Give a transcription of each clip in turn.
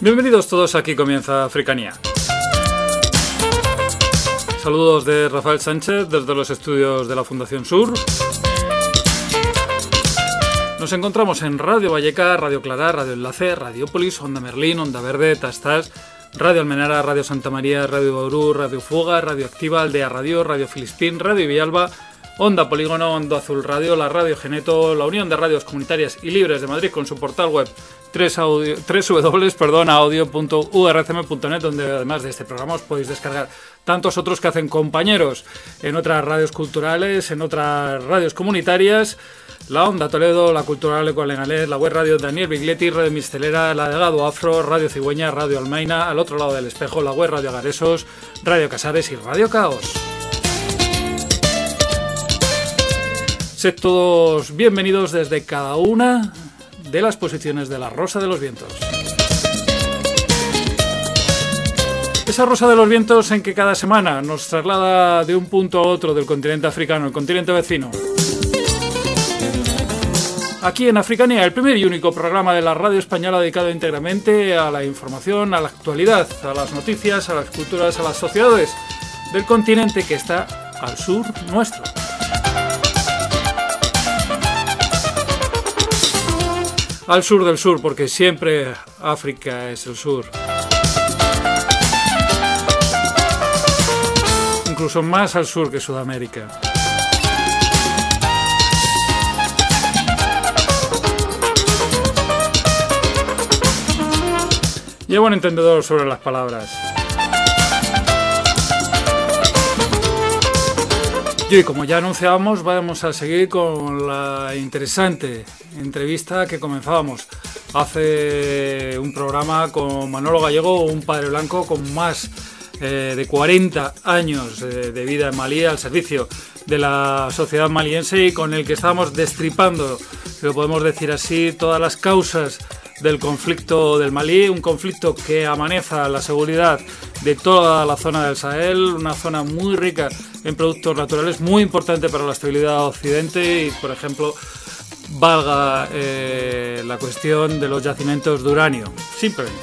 Bienvenidos todos, aquí comienza Africanía. Saludos de Rafael Sánchez desde los estudios de la Fundación Sur. Nos encontramos en Radio Vallecas, Radio Clará, Radio Enlace, Radiopolis, Onda Merlín, Onda Verde, Tastas, Radio Almenara, Radio Santa María, Radio Bauru, Radio Fuga, Radio Activa, Aldea Radio, Radio Filispín, Radio Villalba, Onda Polígono, Onda Azul Radio, la Radio Geneto, la Unión de Radios Comunitarias y Libres de Madrid con su portal web www.audio.urcm.net, donde además de este programa os podéis descargar tantos otros que hacen compañeros en otras radios culturales, en otras radios comunitarias, la Onda Toledo, la Cultural Ecualengalés, la Web Radio Daniel Bigletti, Radio Mistelera, la de Gado Afro, Radio Cigüeña, Radio Almaina, al otro lado del espejo, la Web Radio Agaresos, Radio Casares y Radio Caos. Sed todos bienvenidos desde cada una de las posiciones de la Rosa de los Vientos. Esa Rosa de los Vientos en que cada semana nos traslada de un punto a otro del continente africano, el continente vecino. Aquí en Africanía, el primer y único programa de la radio española dedicado íntegramente a la información, a la actualidad, a las noticias, a las culturas, a las sociedades del continente que está al sur nuestro. Al sur del sur, porque siempre África es el sur. Incluso más al sur que Sudamérica. Llevo un entendedor sobre las palabras. Y como ya anunciábamos, vamos a seguir con la interesante entrevista que comenzábamos hace un programa con Manolo Gallego, un padre blanco con más de 40 años de vida en Malí al servicio de la sociedad maliense y con el que estábamos destripando, si lo podemos decir así, todas las causas del conflicto del Malí, un conflicto que amenaza la seguridad de toda la zona del Sahel, una zona muy rica en productos naturales, muy importante para la estabilidad de Occidente y, por ejemplo, valga la cuestión de los yacimientos de uranio, simplemente.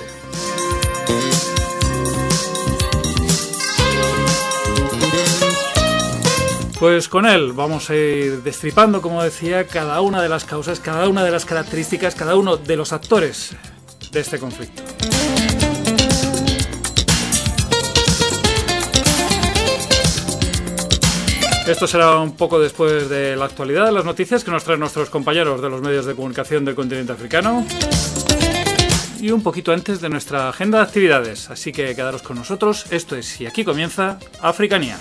Pues con él vamos a ir destripando, como decía, cada una de las causas, cada una de las características, cada uno de los actores de este conflicto. Esto será un poco después de la actualidad, de las noticias que nos traen nuestros compañeros de los medios de comunicación del continente africano y un poquito antes de nuestra agenda de actividades. Así que quedaros con nosotros. Esto es Y aquí comienza Africanía.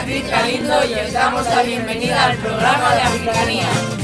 Beatriz Galindo y os damos la bienvenida al programa de Africanía.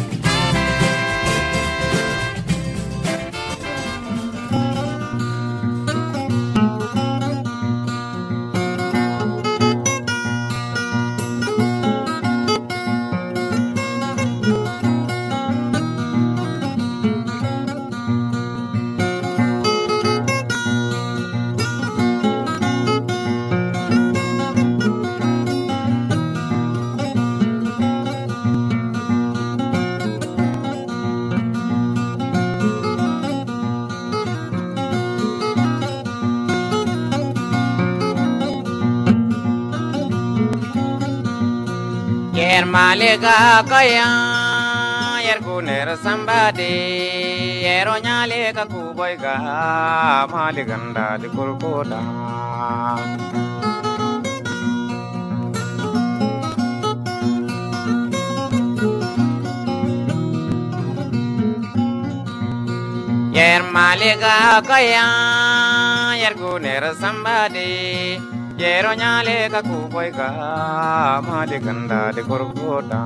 Malega kaya yerkuner sambade yero nyale ka kuboy ga maliganda di kurkoda yer malega kaya yerkuner sambade yero nyale ka kuboy ga maliganda de korgoda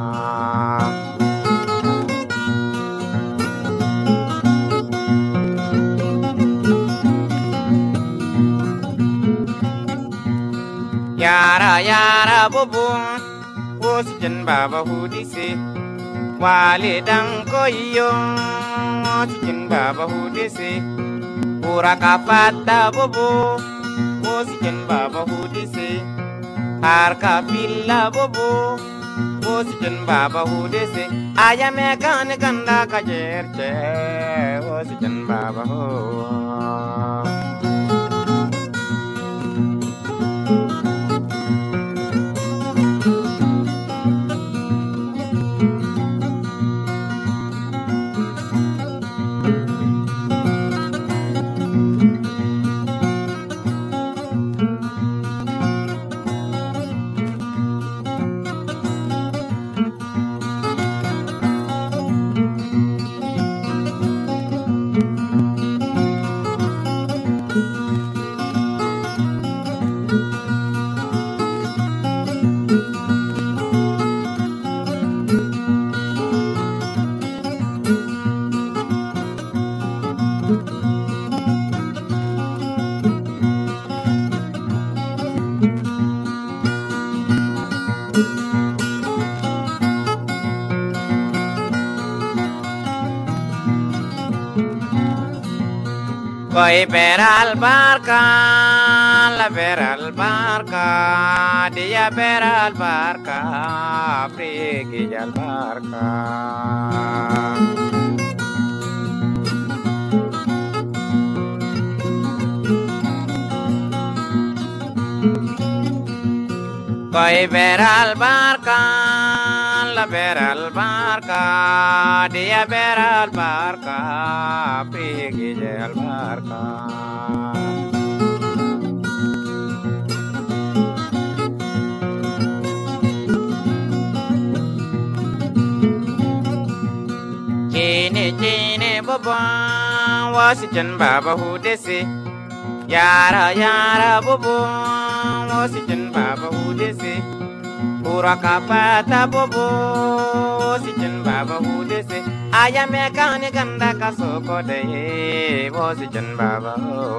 yara yara bobo wosijen baba hudisi wale dang koyo wosijen baba hudisi pura kafata bobo wosijen baba hudisi harka pilla bobo wosijen baba hudisi ayame kan ganda kajerche wosijen baba ho Koi peral barca, la peral barca, dia peral barca, pregi al barca. Koi peral barca, la peral barca, dia peral barca, pregi al barca. Chini baba, wasijan baba hudesi, yara yara baba, wasijan baba hudesi, pura kapata baba, wasijan baba hudesi, ayame kani ganda kasoko de, wasijan baba.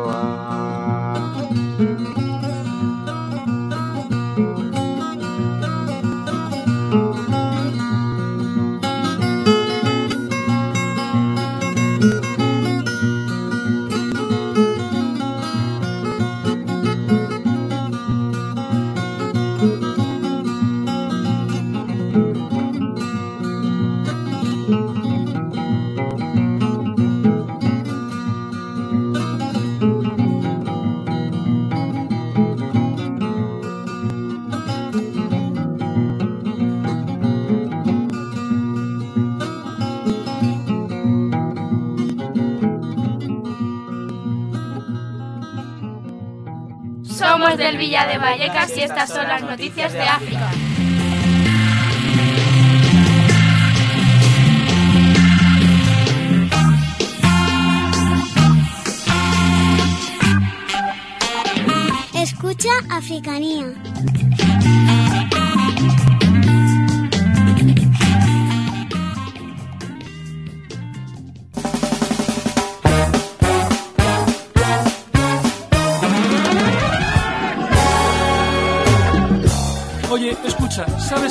Somos del Villa de Vallecas y estas son las noticias de África. Escucha Africanía.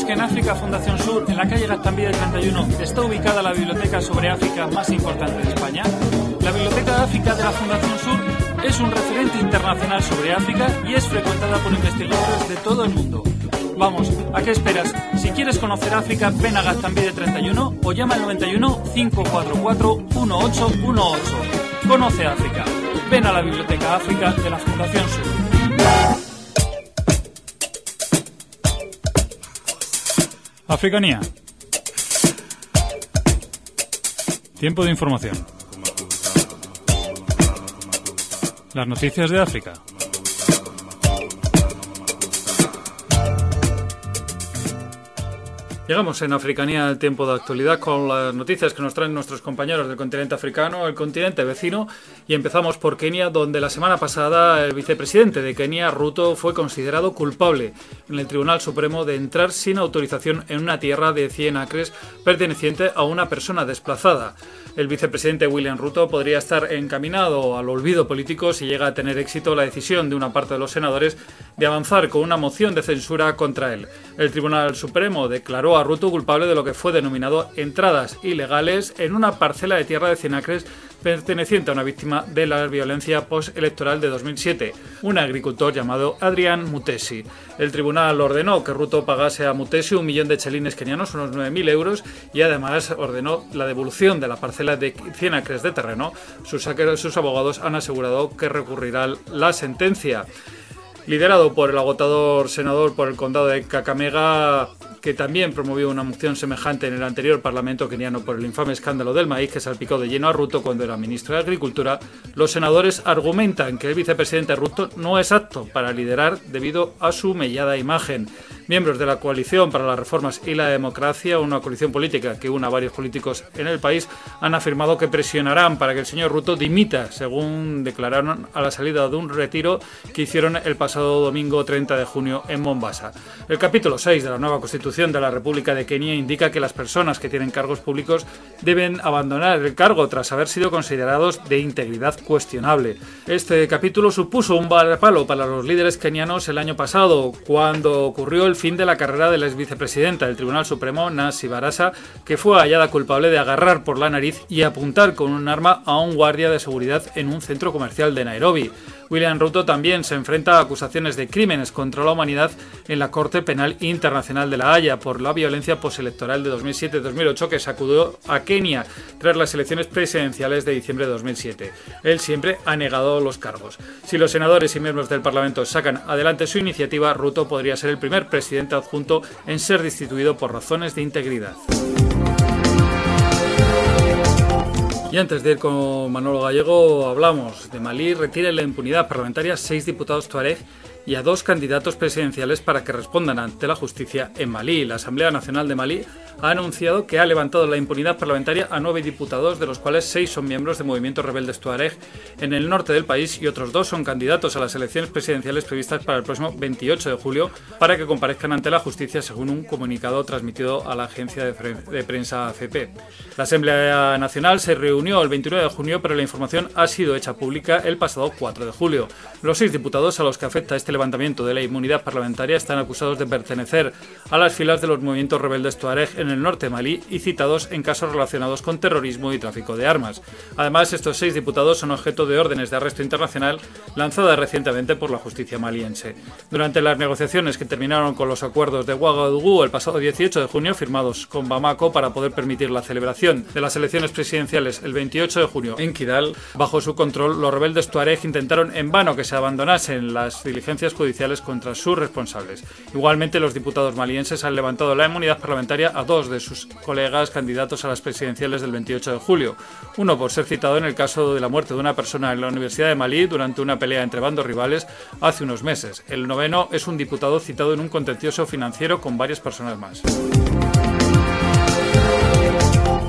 que en África Fundación Sur, en la calle Gaztambide 31, está ubicada la biblioteca sobre África más importante de España? La Biblioteca de África de la Fundación Sur es un referente internacional sobre África y es frecuentada por investigadores de todo el mundo. Vamos, ¿a qué esperas? Si quieres conocer África, ven a Gaztambide 31 o llama al 91 544 1818. Conoce África. Ven a la Biblioteca África de la Fundación Sur. Africanía. Tiempo de información. Las noticias de África. Llegamos en Africanía al tiempo de actualidad con las noticias que nos traen nuestros compañeros del continente africano, el continente vecino, y empezamos por Kenia, donde la semana pasada el vicepresidente de Kenia, Ruto, fue considerado culpable en el Tribunal Supremo de entrar sin autorización en una tierra de 100 acres perteneciente a una persona desplazada. El vicepresidente William Ruto podría estar encaminado al olvido político si llega a tener éxito la decisión de una parte de los senadores de avanzar con una moción de censura contra él. El Tribunal Supremo declaró a Ruto culpable de lo que fue denominado entradas ilegales en una parcela de tierra de 100 acres perteneciente a una víctima de la violencia postelectoral de 2007, un agricultor llamado Adrian Mutesi. El tribunal ordenó que Ruto pagase a Mutesi 1 millón de chelines kenianos, unos 9.000 euros, y además ordenó la devolución de la parcela de 100 acres de terreno. Sus abogados han asegurado que recurrirán la sentencia. Liderado por el agotador senador por el condado de Kakamega, que también promovió una moción semejante en el anterior Parlamento keniano por el infame escándalo del maíz que salpicó de lleno a Ruto cuando era ministro de Agricultura, los senadores argumentan que el vicepresidente Ruto no es apto para liderar debido a su mellada imagen. Miembros de la Coalición para las Reformas y la Democracia, una coalición política que une a varios políticos en el país, han afirmado que presionarán para que el señor Ruto dimita, según declararon a la salida de un retiro que hicieron el pasado domingo 30 de junio en Mombasa. El capítulo 6 de la nueva Constitución de la República de Kenia indica que las personas que tienen cargos públicos deben abandonar el cargo tras haber sido considerados de integridad cuestionable. Este capítulo supuso un varapalo para los líderes kenianos el año pasado, cuando ocurrió el fin de la carrera de la exvicepresidenta del Tribunal Supremo, Nancy Barasa, que fue hallada culpable de agarrar por la nariz y apuntar con un arma a un guardia de seguridad en un centro comercial de Nairobi. William Ruto también se enfrenta a acusaciones de crímenes contra la humanidad en la Corte Penal Internacional de La Haya por la violencia postelectoral de 2007-2008 que sacudió a Kenia tras las elecciones presidenciales de diciembre de 2007. Él siempre ha negado los cargos. Si los senadores y miembros del Parlamento sacan adelante su iniciativa, Ruto podría ser el primer presidente adjunto en ser destituido por razones de integridad. Y antes de ir con Manolo Gallego, hablamos de Malí. Retira la impunidad parlamentaria a 6 diputados tuareg y a 2 candidatos presidenciales para que respondan ante la justicia en Malí. La Asamblea Nacional de Malí ha anunciado que ha levantado la impunidad parlamentaria a 9 diputados, de los cuales 6 son miembros de movimientos rebeldes tuareg en el norte del país y otros 2 son candidatos a las elecciones presidenciales previstas para el próximo 28 de julio para que comparezcan ante la justicia, según un comunicado transmitido a la agencia de prensa AFP. La Asamblea Nacional se reunió el 29 de junio, pero la información ha sido hecha pública el pasado 4 de julio. Los 6 diputados a los que afecta este levantamiento de la inmunidad parlamentaria están acusados de pertenecer a las filas de los movimientos rebeldes tuareg en el norte de Malí y citados en casos relacionados con terrorismo y tráfico de armas. Además, estos 6 diputados son objeto de órdenes de arresto internacional lanzadas recientemente por la justicia maliense. Durante las negociaciones que terminaron con los acuerdos de Ouagadougou el pasado 18 de junio, firmados con Bamako para poder permitir la celebración de las elecciones presidenciales el 28 de junio en Kidal, bajo su control, los rebeldes tuareg intentaron en vano que se abandonasen las diligencias judiciales contra sus responsables. Igualmente, los diputados malienses han levantado la inmunidad parlamentaria a 2 de sus colegas candidatos a las presidenciales del 28 de julio. Uno por ser citado en el caso de la muerte de una persona en la Universidad de Malí durante una pelea entre bandos rivales hace unos meses. El noveno es un diputado citado en un contencioso financiero con varias personas más. Y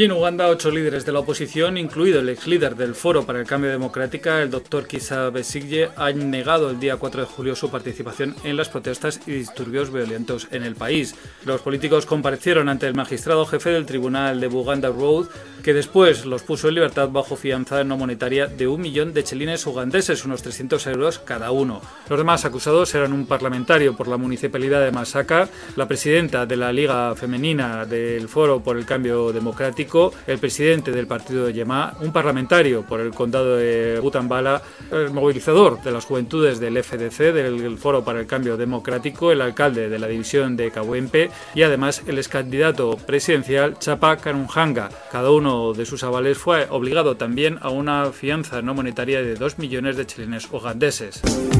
Allí en Uganda, 8 líderes de la oposición, incluido el ex líder del Foro para el Cambio Democrática, el Dr. Kizza Besigye, han negado el día 4 de julio su participación en las protestas y disturbios violentos en el país. Los políticos comparecieron ante el magistrado jefe del tribunal de Buganda Road, que después los puso en libertad bajo fianza no monetaria de 1 millón de chelines ugandeses, unos 300 euros cada uno. Los demás acusados eran un parlamentario por la municipalidad de Masaka, la presidenta de la Liga Femenina del Foro por el Cambio Democrático, el presidente del partido de Yema, un parlamentario por el condado de Butambala, el movilizador de las juventudes del FDC, del Foro para el Cambio Democrático, el alcalde de la división de Kawempe y además el excandidato presidencial Chapa Kanunhanga. Cada uno de sus avales fue obligado también a una fianza no monetaria de 2 millones de chelines ugandeses.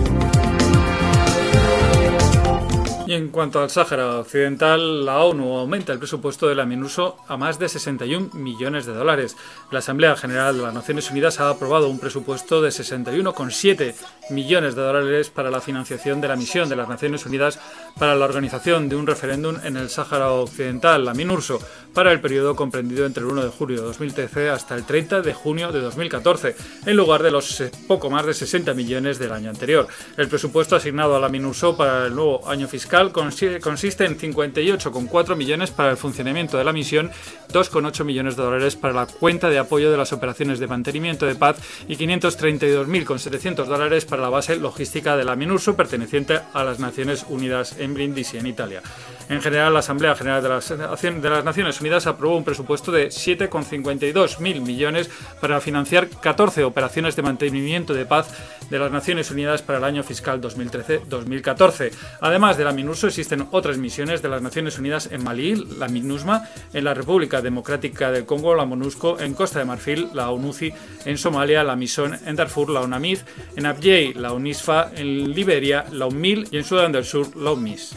Y en cuanto al Sáhara Occidental, la ONU aumenta el presupuesto de la MINURSO a más de 61 millones de dólares. La Asamblea General de las Naciones Unidas ha aprobado un presupuesto de 61,7 millones de dólares para la financiación de la misión de las Naciones Unidas para la organización de un referéndum en el Sáhara Occidental, la MINURSO, para el periodo comprendido entre el 1 de julio de 2013 hasta el 30 de junio de 2014, en lugar de los poco más de 60 millones del año anterior. El presupuesto asignado a la MINURSO para el nuevo año fiscal consiste en 58,4 millones para el funcionamiento de la misión, 2,8 millones de dólares para la cuenta de apoyo de las operaciones de mantenimiento de paz y 532.700 dólares para la base logística de la MINURSO perteneciente a las Naciones Unidas en Brindisi, en Italia. En general, la Asamblea General de las Naciones Unidas aprobó un presupuesto de 7,52 mil millones para financiar 14 operaciones de mantenimiento de paz de las Naciones Unidas para el año fiscal 2013-2014. Además de la MINURSO, existen otras misiones de las Naciones Unidas en Malí, la MINUSMA, en la República Democrática del Congo, la MONUSCO, en Costa de Marfil, la ONUCI, en Somalia, la MISON, en Darfur, la UNAMID, en Abyei, la UNISFA, en Liberia, la UNMIL y en Sudán del Sur, la UNMIS.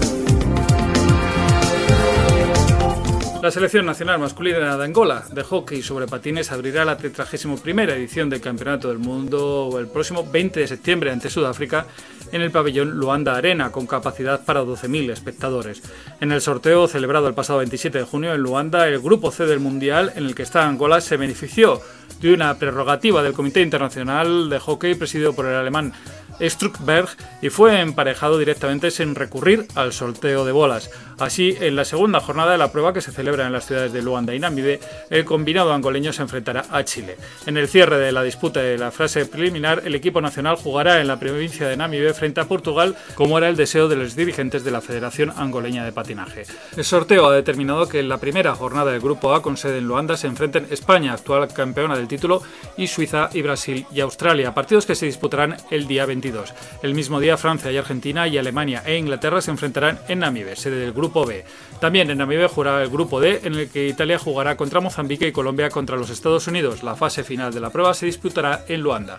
La selección nacional masculina de Angola de hockey sobre patines abrirá la 31ª edición del Campeonato del Mundo el próximo 20 de septiembre ante Sudáfrica en el pabellón Luanda Arena, con capacidad para 12.000 espectadores. En el sorteo celebrado el pasado 27 de junio en Luanda, el grupo C del Mundial, en el que está Angola, se benefició de una prerrogativa del Comité Internacional de Hockey presidido por el alemán Struckberg y fue emparejado directamente sin recurrir al sorteo de bolas. Así, en la segunda jornada de la prueba, que se celebra en las ciudades de Luanda y Namibe, el combinado angoleño se enfrentará a Chile. En el cierre de la disputa de la fase preliminar, el equipo nacional jugará en la provincia de Namibe frente a Portugal, como era el deseo de los dirigentes de la Federación Angoleña de Patinaje. El sorteo ha determinado que en la primera jornada del Grupo A, con sede en Luanda, se enfrenten España, actual campeona del título, y Suiza y Brasil y Australia, partidos que se disputarán el día 22. El mismo día, Francia y Argentina y Alemania e Inglaterra se enfrentarán en Namibe, sede del Grupo B. También en Namibe jugará el Grupo D, en el que Italia jugará contra Mozambique y Colombia contra los Estados Unidos. La fase final de la prueba se disputará en Luanda.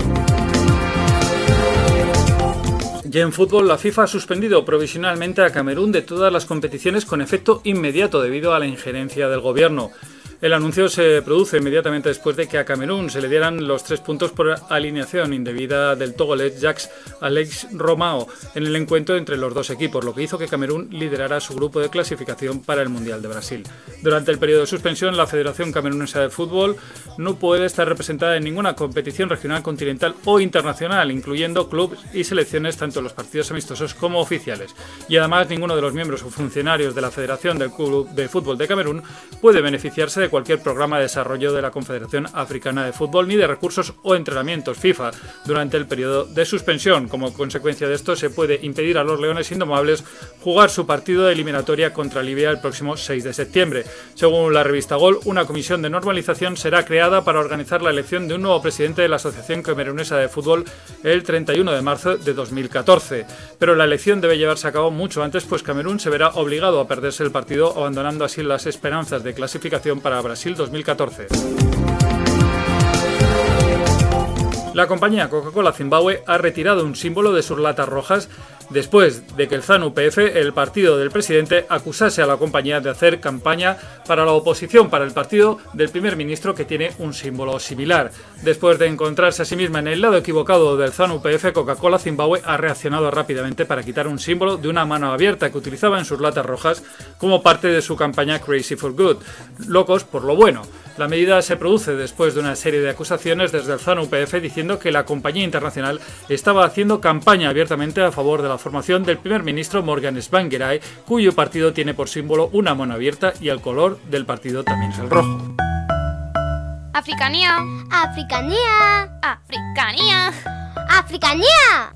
Y en fútbol, la FIFA ha suspendido provisionalmente a Camerún de todas las competiciones con efecto inmediato debido a la injerencia del gobierno. El anuncio se produce inmediatamente después de que a Camerún se le dieran los 3 puntos por alineación indebida del togolés Jacques Alex Romao en el encuentro entre los dos equipos, lo que hizo que Camerún liderara su grupo de clasificación para el Mundial de Brasil. Durante el periodo de suspensión, la Federación Camerunesa de Fútbol no puede estar representada en ninguna competición regional, continental o internacional, incluyendo clubes y selecciones tanto en los partidos amistosos como oficiales. Y además, ninguno de los miembros o funcionarios de la Federación del Club de Fútbol de Camerún puede beneficiarse de cualquier programa de desarrollo de la Confederación Africana de Fútbol ni de recursos o entrenamientos FIFA durante el periodo de suspensión. Como consecuencia de esto, se puede impedir a los Leones Indomables jugar su partido de eliminatoria contra Libia el próximo 6 de septiembre. Según la revista Gol, una comisión de normalización será creada para organizar la elección de un nuevo presidente de la Asociación Camerunesa de Fútbol el 31 de marzo de 2014. Pero la elección debe llevarse a cabo mucho antes, pues Camerún se verá obligado a perderse el partido, abandonando así las esperanzas de clasificación para Brasil 2014. La compañía Coca-Cola Zimbabue ha retirado un símbolo de sus latas rojas después de que el ZAN-UPF, el partido del presidente, acusase a la compañía de hacer campaña para la oposición, para el partido del primer ministro, que tiene un símbolo similar. Después de encontrarse a sí misma en el lado equivocado del ZAN-UPF, Coca-Cola Zimbabue ha reaccionado rápidamente para quitar un símbolo de una mano abierta que utilizaba en sus latas rojas como parte de su campaña Crazy for Good, locos por lo bueno. La medida se produce después de una serie de acusaciones desde el ZAN-UPF diciendo que la compañía internacional estaba haciendo campaña abiertamente a favor de la formación del primer ministro Morgan Tsvangirai, cuyo partido tiene por símbolo una mano abierta y el color del partido también es el rojo. Africanía. Africanía. Africanía. Africanía.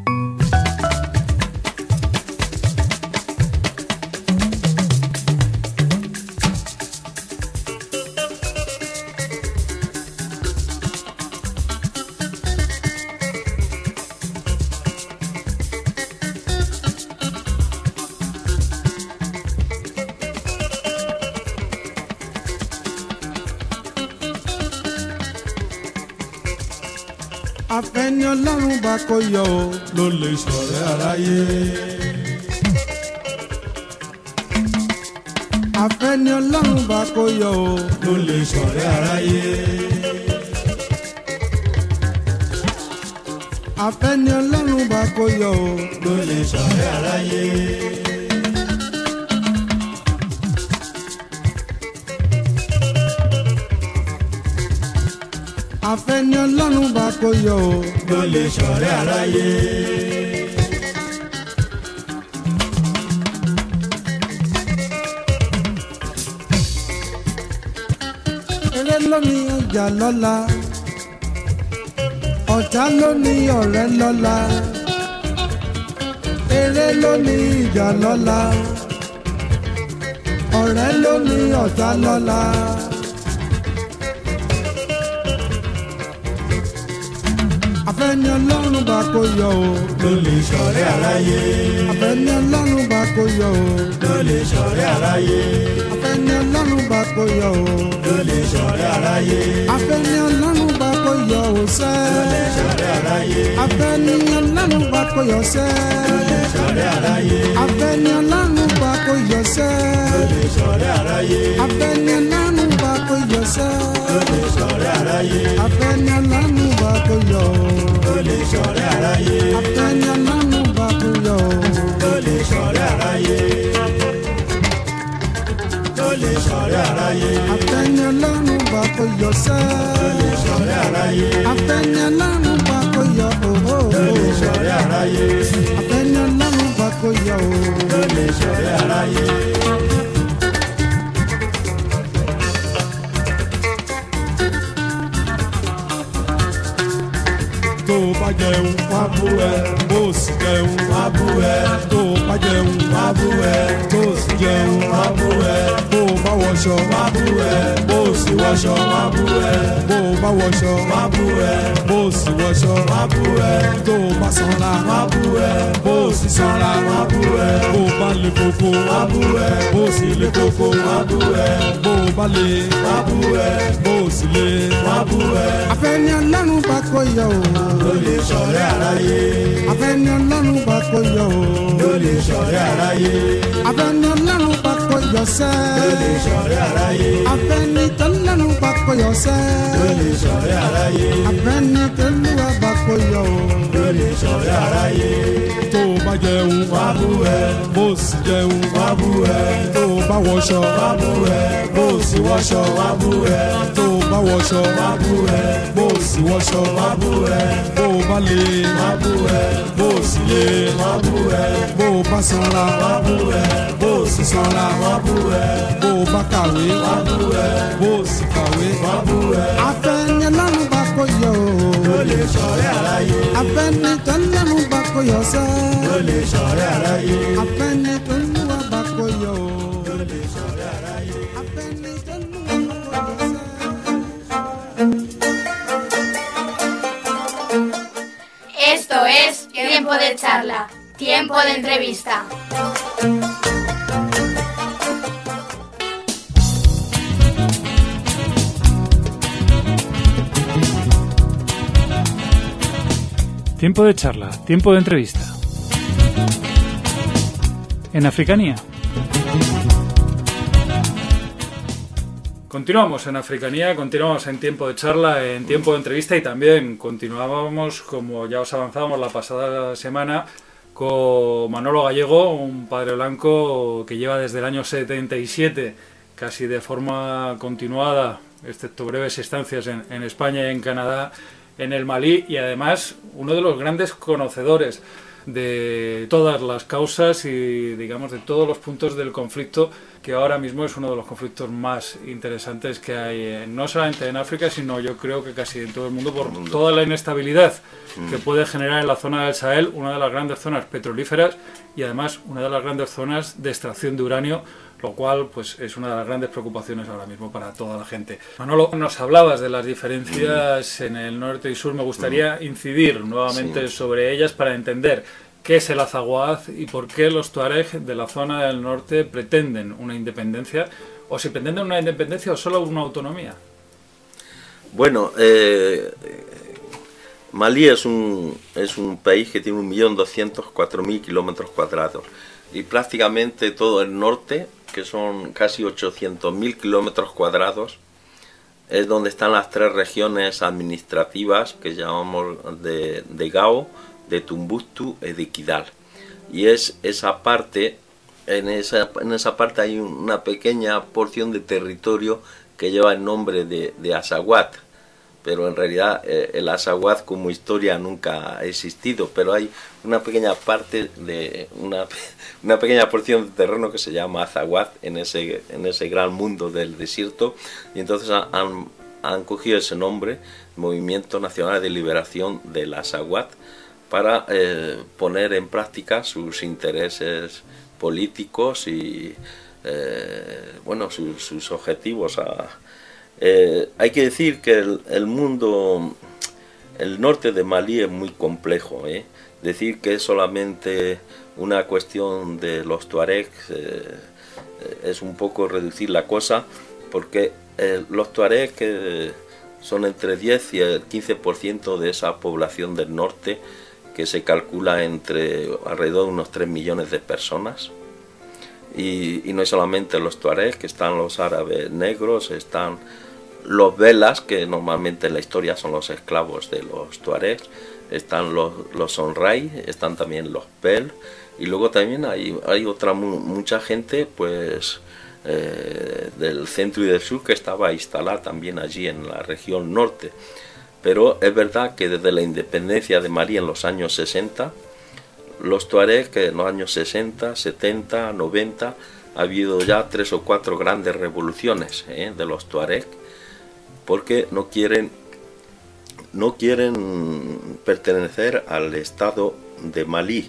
Afẹ́ni Ọlọ́run bá kó yọ o ló lè ṣọ̀rẹ́ aráyé. Afẹ́ni Ọlọ́run bá kó yọ o ló lè ṣọ̀rẹ́ aráyé. Afẹ́ni Ọlọ́run bá kó yọ o ló lè ṣọ̀rẹ́ aráyé. Afẹ́ni Ọlọ́run bá kó yọ o ló lè ṣọ̀rẹ́ aráyé. Eré ló ní ìjà lọ́la, ọ̀tá ló ní ọ̀rẹ́ lọ́la. Eré ló ní ìjà lọ́la, ọ̀rẹ́ ló ní ọ̀tá lọ́la. Afẹ́ni Ọlọ́run bá kó yọ o ló lè ṣọ̀rẹ́ aráyé. Afẹ́ni Ọlọ́run bá kó yọ o ló lè ṣọ̀rẹ́ aráyé. Afẹ́ni Ọlọ́run bá kó yọ o ló lè ṣọ̀rẹ́ aráyé. Afẹ́ni Ọlọ́run bá kó yọ o sẹ́ ló lè ṣọ̀rẹ́ aráyé. Afẹ́ni Ọlọ́run bá kó yọ sẹ́ ló lè ṣọ̀rẹ́ aráyé. Afẹ́ni Ọlọ́run bá kó yọ sẹ́ ló lè ṣọ̀rẹ́ aráyé. Afẹ́ni Ọlọ́run bá kó yọ sẹ́ ló lè ṣọ̀rẹ́ aráyé. Afẹ́ni Ọlọ́run bá kó yọ o ló lè ṣọ̀rẹ́ aráyé. Afẹ́ni Ọlọ́run bá kó yọ o ló lè ṣọ̀rẹ́ aráyé. Ló lè ṣọ̀rẹ́ aráyé. Afẹ́ni Ọlọ́run bá kó yọ sẹ́ ló lè ṣọ̀rẹ́ aráyé. Afẹ́ni Ọlọ́run bá kó yọ o ló lè ṣọ̀rẹ́ aráyé. Afẹ́ni Ọlọ́run bá kó yọ o ló lè ṣọ̀rẹ́ aráyé. Tó bá jẹun wá bú ẹ, bó sì jẹun wá bú ẹ. Tó bá jẹun wá bú ẹ, bó sì jẹun wá bú ẹ. Bó bá wọṣọ wá bú ẹ, bó sì wọṣọ wá bú ẹ. Bó bá wọṣọ wá bú ẹ, bó sì wọṣọ wá bú ẹ. Tó bá sanra wá bú ẹ, bó sì sanra wá bú ẹ. Bó bá le koko wá bú ẹ, bó sì le koko wá bú ẹ. Bó bá le wá bú ẹ, bó sì le wá bú ẹ. Afẹ́ni Ọlọ́run bá kó yọ o ló lè ṣọ̀rẹ́ aráyé. Afẹ́ni Ọlọ́run bá kó yọ o ló lè ṣọ̀rẹ́ aráyé. Afẹ́ni Ọlọ́run bá kó yọ sẹ́ ló lè ṣọ̀rẹ́ aráyé. Afẹ́ni tọ́lọ́run bá kó yọ sẹ́ ló lè ṣọ̀rẹ́ aráyé. Afẹ́ni tọ́lúwa bá kó yọ o ló lè ṣọ̀rẹ́ aráyé. Tó bá jẹun wá bú ẹ, bó sì jẹun wá bú ẹ. Tó bá wọṣọ wá bú ẹ, bó sì wọṣọ wá bú ẹ. Tó bá wọṣọ wá bú ẹ, bó sì wọṣọ wá bú ẹ. Bó bá le wá bú ẹ, bó sì le wá bú ẹ. Bó bá sanra wá bú ẹ, bó sì sanra wá bú ẹ. Bó bá kàwé wá bú ẹ, bó sì kàwé wá bú ẹ. Afẹ́ni Ọlọ́run bá kó yọ o ló lè ṣọ̀rẹ́ aráyé. Afẹ́ni tọ́lọ́run bá kó yọ sẹ́ ló lè ṣọ̀rẹ́ aráyé. Afẹ́ni tọ́lúwa bá kó yọ o ló lè ṣọ̀rẹ́ aráyé. Afẹ́ni tọ́lúwa bá kó yọ sẹ́. Esto es Tiempo de Charla, Tiempo de Entrevista. Tiempo de charla, tiempo de entrevista. en Africanía. Continuamos en Africanía, continuamos en tiempo de charla, en tiempo de entrevista y también continuábamos, como ya os avanzábamos la pasada semana, con Manolo Gallego, un padre blanco que lleva desde el año 77, casi de forma continuada, excepto breves estancias en España y en Canadá, en el Malí, y además uno de los grandes conocedores de todas las causas y, digamos, de todos los puntos del conflicto, que ahora mismo es uno de los conflictos más interesantes que hay, no solamente en África, sino yo creo que casi en todo el mundo, por toda la inestabilidad que puede generar en la zona del Sahel, una de las grandes zonas petrolíferas y además una de las grandes zonas de extracción de uranio, lo cual pues es una de las grandes preocupaciones ahora mismo para toda la gente. Manolo, nos hablabas de las diferencias en el norte y sur, me gustaría incidir nuevamente sobre ellas para entender qué es el Azawad y por qué los tuareg de la zona del norte pretenden una independencia, o si pretenden una independencia o solo una autonomía. Bueno, Malí es un país que tiene 1.204.000 kilómetros cuadrados y prácticamente todo el norte, que son casi 800.000 kilómetros cuadrados, es donde están las tres regiones administrativas que llamamos de Gao, de Tumbuktu y de Kidal. Y es esa parte, en esa parte hay una pequeña porción de territorio que lleva el nombre de Azawad, pero en realidad el Azawad como historia nunca ha existido, pero hay una pequeña parte de una pequeña porción de terreno que se llama Azawad en ese gran mundo del desierto, y entonces han cogido ese nombre, Movimiento Nacional de Liberación del Azawad, para poner en práctica sus intereses políticos y bueno, sus objetivos. Hay que decir que el mundo, el norte de Malí es muy complejo, decir que es solamente una cuestión de los tuaregs es un poco reducir la cosa, porque los tuaregs son entre 10 y el 15% de esa población del norte, que se calcula entre alrededor de unos 3 millones de personas. Y no es solamente los tuaregs, que están los árabes negros, están los velas, que normalmente en la historia son los esclavos de los tuaregs, están los sonrai, están también los pel, y luego también hay mucha gente pues del centro y del sur que estaba instalada también allí en la región norte. Pero es verdad que desde la independencia de Malí en los años 60, los tuaregs, que en los años 60, 70, 90, ha habido ya 3 o 4 grandes revoluciones de los tuaregs, porque no quieren pertenecer al Estado de Malí.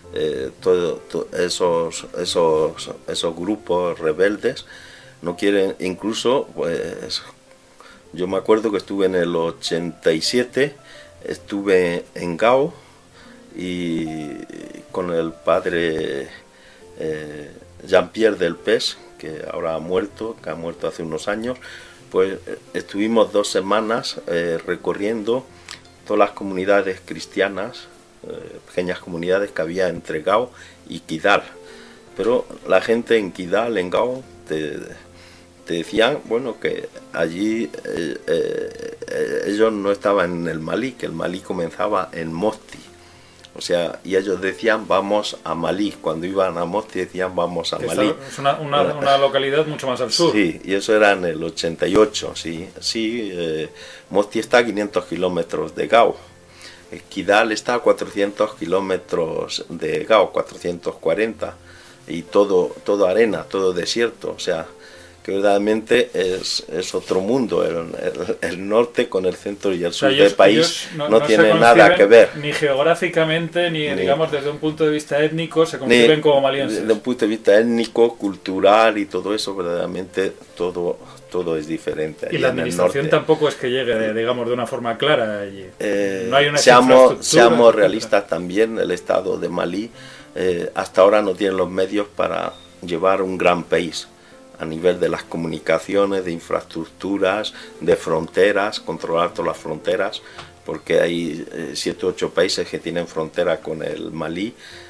Esos grupos rebeldes no quieren, incluso pues, yo me acuerdo que estuve en el 87, estuve en Gao y con el padre Jean-Pierre Delpech, que ahora ha muerto hace unos años, pues estuvimos 2 semanas recorriendo todas las comunidades cristianas, pequeñas comunidades que había entre Gao y Kidal. Pero la gente en Kidal, en Gao, te decían, bueno, que allí ellos no estaban en el Malí, que el Malí comenzaba en Mopti. O sea, y ellos decían vamos a Malí, cuando iban a Mopti decían vamos a Malí. Es una localidad mucho más al sur. Sí, y eso era en el 88, Mopti está a 500 kilómetros de Gao. Kidal está a 400 kilómetros de Gao, 440, y todo arena, todo desierto, o sea, que verdaderamente es otro mundo. El norte con el centro y el sur del país no tiene nada que ver. Ni geográficamente, ni digamos desde un punto de vista étnico, se conciben como malienses. Desde un punto de vista étnico, cultural y todo eso, verdaderamente todo es diferente. Y la administración tampoco es que llegue, digamos, de una forma clara allí. No hay una seamos realistas también, el Estado de Malí hasta ahora no tiene los medios para llevar un gran país a nivel de las comunicaciones, de infraestructuras, de fronteras, controlar todas las fronteras, porque hay 7 u 8 países que tienen frontera con el Malí,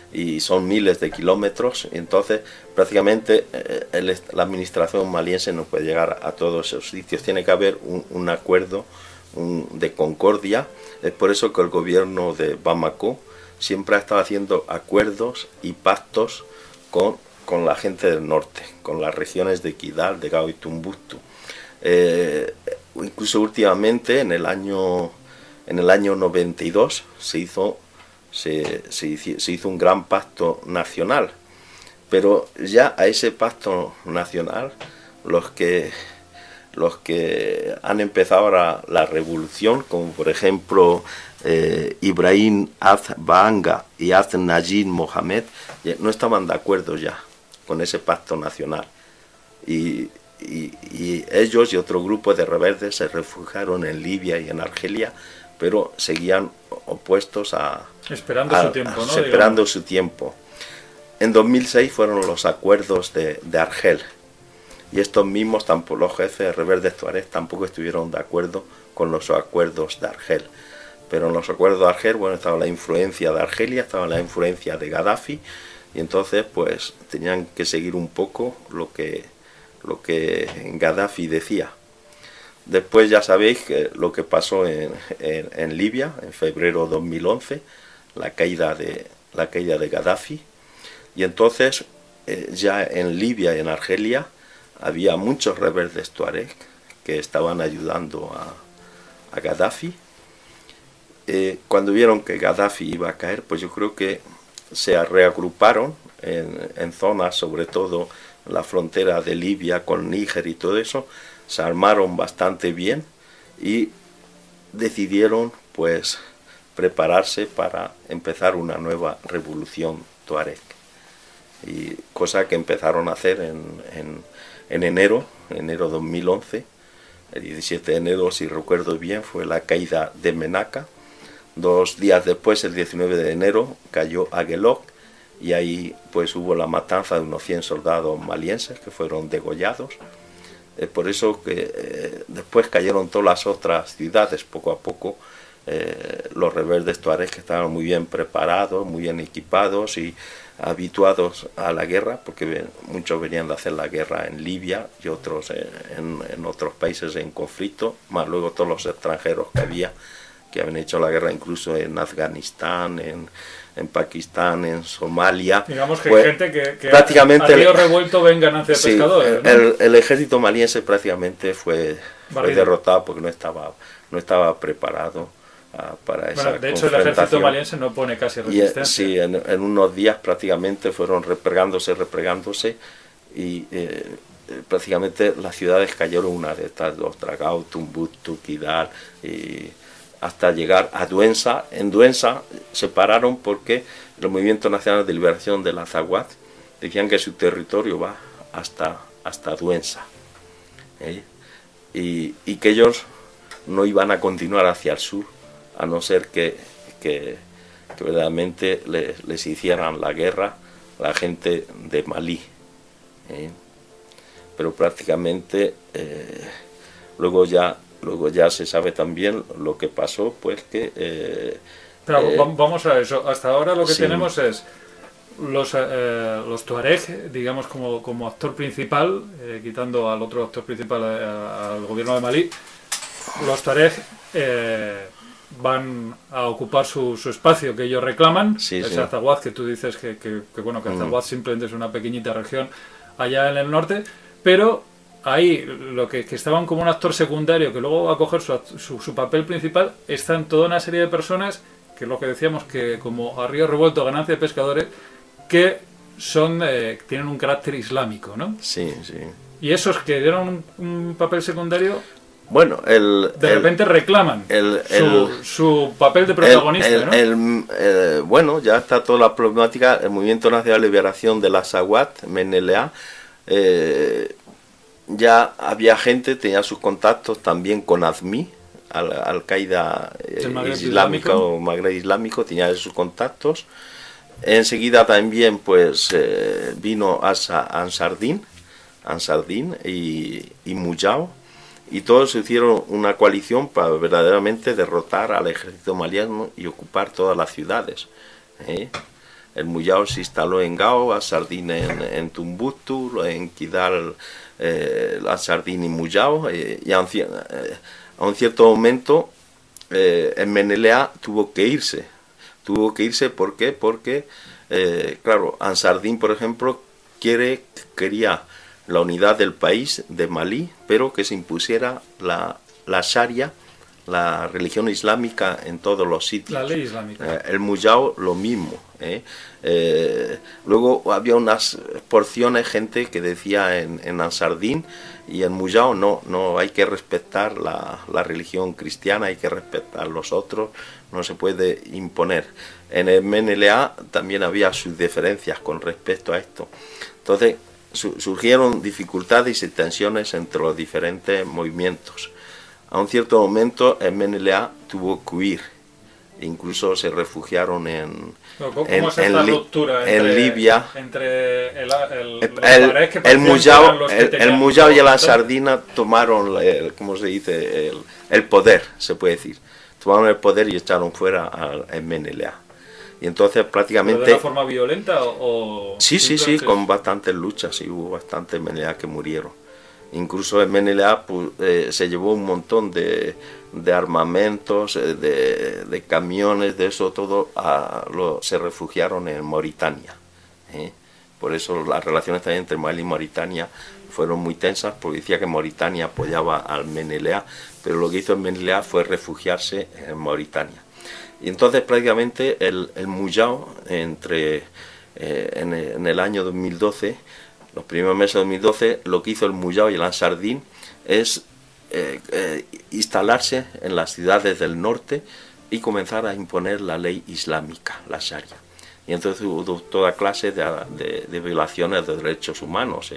y son miles de kilómetros, y entonces prácticamente la administración maliense no puede llegar a todos esos sitios. Tiene que haber un acuerdo de concordia. Es por eso que el gobierno de Bamako siempre ha estado haciendo acuerdos y pactos con la gente del norte, con las regiones de Kidal, de Gao y Tumbuktu. Incluso últimamente, en el año 92, se hizo un gran pacto nacional, pero ya a ese pacto nacional los que han empezado ahora la revolución, como por ejemplo Ibrahim Az-Bahanga y Az-Najib Mohamed, no estaban de acuerdo ya con ese pacto nacional, y ellos y otro grupo de rebeldes se refugiaron en Libia y en Argelia, pero seguían opuestos esperando su tiempo, ¿no? Esperando su tiempo. En 2006 fueron los acuerdos de Argel, y estos mismos, los jefes rebeldes tuareg, tampoco estuvieron de acuerdo con los acuerdos de Argel. Pero en los acuerdos de Argel, bueno, estaba la influencia de Argelia, estaba la influencia de Gaddafi, y entonces pues tenían que seguir un poco lo que Gaddafi decía. Después ya sabéis lo que pasó en Libia en febrero de 2011, la caída de Gaddafi, y entonces ya en Libia y en Argelia había muchos rebeldes tuareg que estaban ayudando a Gaddafi. Cuando vieron que Gaddafi iba a caer, pues yo creo que se reagruparon en zonas, sobre todo la frontera de Libia con Níger y todo eso, se armaron bastante bien y decidieron pues prepararse para empezar una nueva revolución tuareg, y cosa que empezaron a hacer en enero 2011. El 17 de enero, si recuerdo bien, fue la caída de Menaka. 2 días después, el 19 de enero, cayó Aguelok, y ahí pues hubo la matanza de unos 100 soldados malienses que fueron degollados. Es por eso que después cayeron todas las otras ciudades poco a poco. Los rebeldes tuareg, que estaban muy bien preparados, muy bien equipados y habituados a la guerra, porque muchos venían de hacer la guerra en Libia y otros en otros países en conflicto, más luego todos los extranjeros que habían hecho la guerra incluso en Afganistán, en Pakistán, en Somalia. Digamos que pues, hay gente que prácticamente a río revuelto ven ganancia de pescadores, ¿no? El ejército maliense prácticamente fue derrotado porque no estaba preparado para esa de hecho, el ejército maliense no pone casi resistencia. Sí, en unos días prácticamente fueron replegándose, y prácticamente las ciudades cayeron una de estas dos, Gao, Tumbuktu, Kidal, y hasta llegar a Duensa. En Duensa se pararon porque los movimientos nacionales de liberación del Azawad decían que su territorio va hasta Duensa, y que ellos no iban a continuar hacia el sur, a no ser que verdaderamente les hicieran la guerra la gente de Malí. Pero prácticamente luego ya se sabe también lo que pasó, pues que... vamos a eso. Hasta ahora lo que sí. tenemos es los tuareg, digamos, como actor principal, quitando al otro actor principal, al gobierno de Malí. Los tuareg van a ocupar su espacio que ellos reclaman, ese Azawad que tú dices que Azawad simplemente es una pequeñita región allá en el norte, pero ahí lo que estaban como un actor secundario que luego va a coger su papel principal, están toda una serie de personas, que es lo que decíamos, que como a río revuelto, ganancia de pescadores, que tienen un carácter islámico, ¿no? Sí. Y esos que dieron un papel secundario, bueno, de repente reclaman su papel de protagonista, ¿no? Bueno, ya está toda la problemática. El Movimiento Nacional de Liberación del Azawad, MNLA, ya había gente, tenía sus contactos también con AZMI, Al-Qaeda islámica o Magreb islámico, tenía sus contactos. Enseguida también pues vino Ansardin y Mujao, y todos hicieron una coalición para verdaderamente derrotar al ejército maliano y ocupar todas las ciudades. El Muyao se instaló en Gao, Ansardín en Tumbuktu, en Kidal, Ansardín y Muyao, y a un cierto momento en Menelea tuvo que irse. ¿Por qué? Porque, claro, Ansardín, por ejemplo, quería la unidad del país de Malí, pero que se impusiera la Sharia, la religión islámica en todos los sitios. La ley islámica. El Muyao lo mismo. Luego había unas porciones, gente que decía en Ansardín y en Muyao no hay que respetar la religión cristiana, hay que respetar los otros, no se puede imponer. En el MNLA también había sus diferencias con respecto a esto. Entonces surgieron dificultades y tensiones entre los diferentes movimientos. A un cierto momento el MNLA tuvo que huir, incluso se refugiaron en Libia. Entre el Muyao y el Ansardina tomaron, ¿cómo se dice? El poder, se puede decir. Tomaron el poder y echaron fuera al MNLA. Y entonces prácticamente... ¿Pero de una forma violenta o...? Sí, con bastantes luchas, sí, hubo bastantes MNLA que murieron. Incluso el MNLA se llevó un montón de armamentos, de camiones, de eso todo, se refugiaron en Mauritania. Por eso las relaciones también entre Mali y Mauritania fueron muy tensas, porque decía que Mauritania apoyaba al MNLA, pero lo que hizo el MNLA fue refugiarse en Mauritania. Y entonces prácticamente el Muyao, en el año 2012, los primeros meses de 2012, lo que hizo el Muyao y el Ansardín es instalarse en las ciudades del norte y comenzar a imponer la ley islámica, la Sharia. Y entonces hubo toda clase de violaciones de derechos humanos.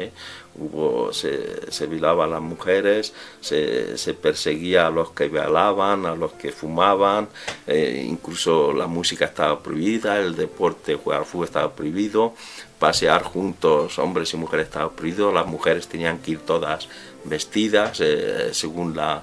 Se violaba a las mujeres, se perseguía a los que violaban, a los que fumaban, incluso la música estaba prohibida, el deporte, jugar fútbol estaba prohibido, pasear juntos, hombres y mujeres, estaba prohibido, las mujeres tenían que ir todas vestidas según la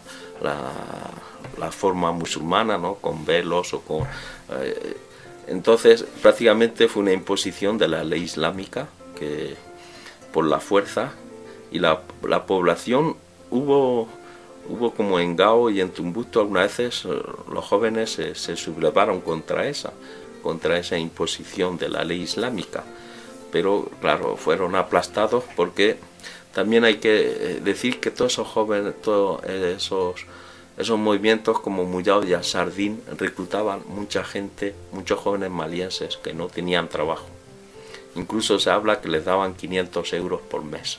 forma musulmana, ¿no? Con velos o con... Entonces prácticamente fue una imposición de la ley islámica que por la fuerza, y la población hubo como en Gao y en Tumbuktu algunas veces los jóvenes se sublevaron contra esa imposición de la ley islámica, pero claro, fueron aplastados, porque también hay que decir que todos esos jóvenes, todos esos movimientos como Muyao y Ansardín reclutaban mucha gente, muchos jóvenes malienses que no tenían trabajo. Incluso se habla que les daban 500 euros por mes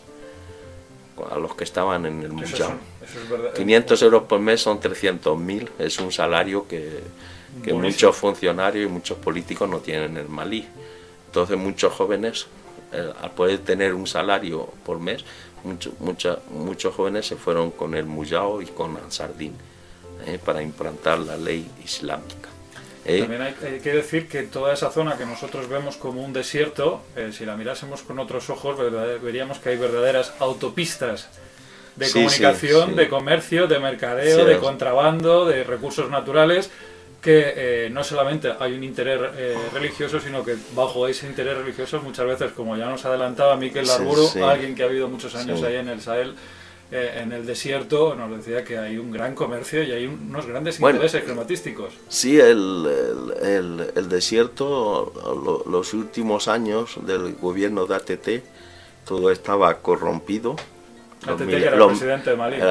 a los que estaban en el Muyao. 500 euros por mes son 300.000, es un salario que muchos funcionarios y muchos políticos no tienen en Malí. Entonces muchos jóvenes, al poder tener un salario por mes, muchos jóvenes se fueron con el Muyao y con Ansardín para implantar la ley islámica. También hay que decir que toda esa zona que nosotros vemos como un desierto, si la mirásemos con otros ojos, veríamos que hay verdaderas autopistas de comunicación, de comercio, de mercadeo, de contrabando, de recursos naturales, que no solamente hay un interés religioso, sino que bajo ese interés religioso muchas veces, como ya nos adelantaba Miquel Larburu, alguien que ha vivido muchos años ahí en el Sahel, en el desierto, nos decía que hay un gran comercio y hay unos grandes intereses crematísticos. Sí, el desierto, los últimos años del gobierno de ATT, todo estaba corrompido. ATT, que era el presidente de Malí.